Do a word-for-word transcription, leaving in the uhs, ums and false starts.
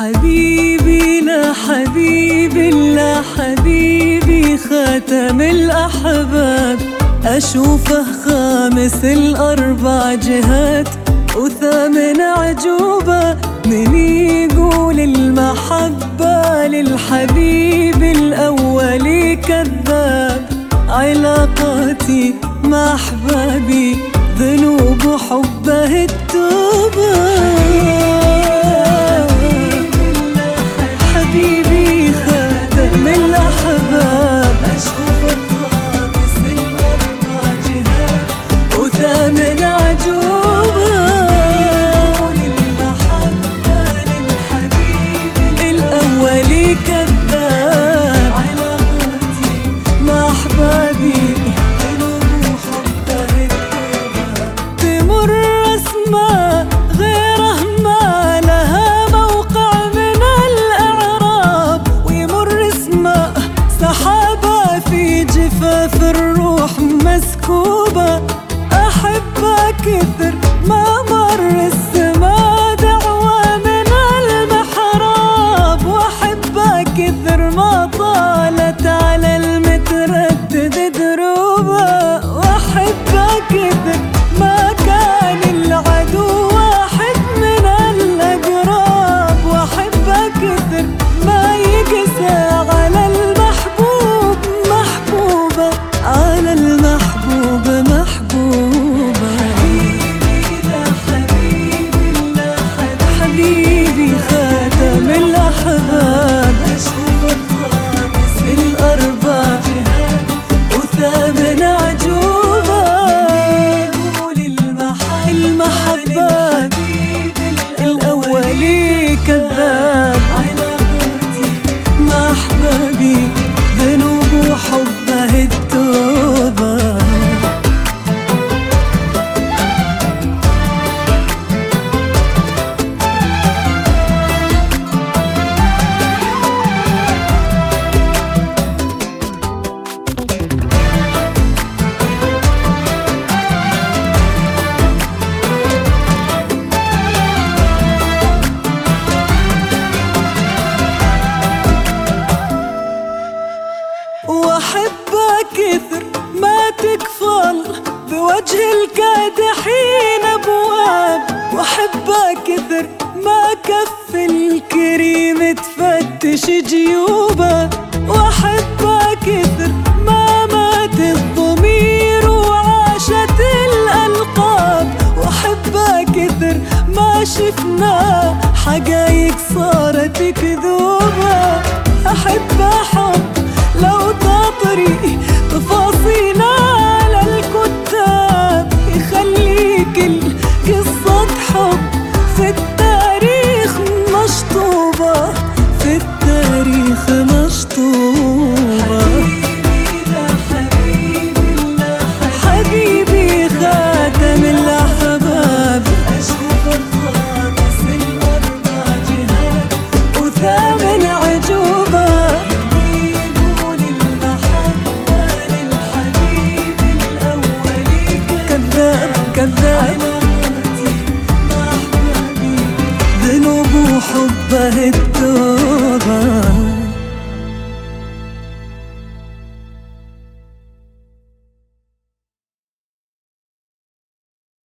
حبيبي لا حبيبي لا حبيبي خاتم الأحباب، أشوفه خامس الأربع جهات وثامن عجوبة. من يقول المحبة للحبيب الأول كذاب، علاقاتي مع أحبابي ذنوب حبه التوبة. حبيبي خاتم الأحباب، أشوفه خامس الأربع جهات وثامن عجوبة. للمحبة للحبيب الأول كذاب، علاقاتي مع أحبابي ذنوب حبه التوبة. تمر أسماء غيره ما لها موقع من الأعراب، ويمر اسماء سحابة في جفاف الروح مسكوبة. أحبه كثر ما مر السما دعوة من المحراب، وأحبه كثر ما طالت على المتردد دروبه. وأحبه كثر ما كان العدو واحد من الأقراب، وأحبه كثر ما يقسى على المحبوب محبوبة، على المحبوب محبوبة. حبيبي لا حبيبي لا حبيبي خاتم الأحباب، أشوفه خامس الأربع جهات وثامن عجوبة. المحبة الأول كذاب، علاقاتي مع أحبابي ذنوب حبه التوبة. وأحبه كثر ما تكفل بوجه الكادحين أبواب، وأحبه كثر ما كف الكريم تفتش جيوبه. وأحبه كثر ما مات الضمير وعاشت الألقاب، وأحبه كثر ما شفنا حقايق صارت كذوبة. أحبه حب لو تطري تفاصيلنا على الكتاب، يخليك القصة حب في التاريخ مشطوبة، في التاريخ مشطوبة. حبيبي لا حبيبي لا حبيبي خاتم الأحباب، أشوفه خامس الأربع جهات وثامن عجوبة. كذاب ذنوب حبه التوبة.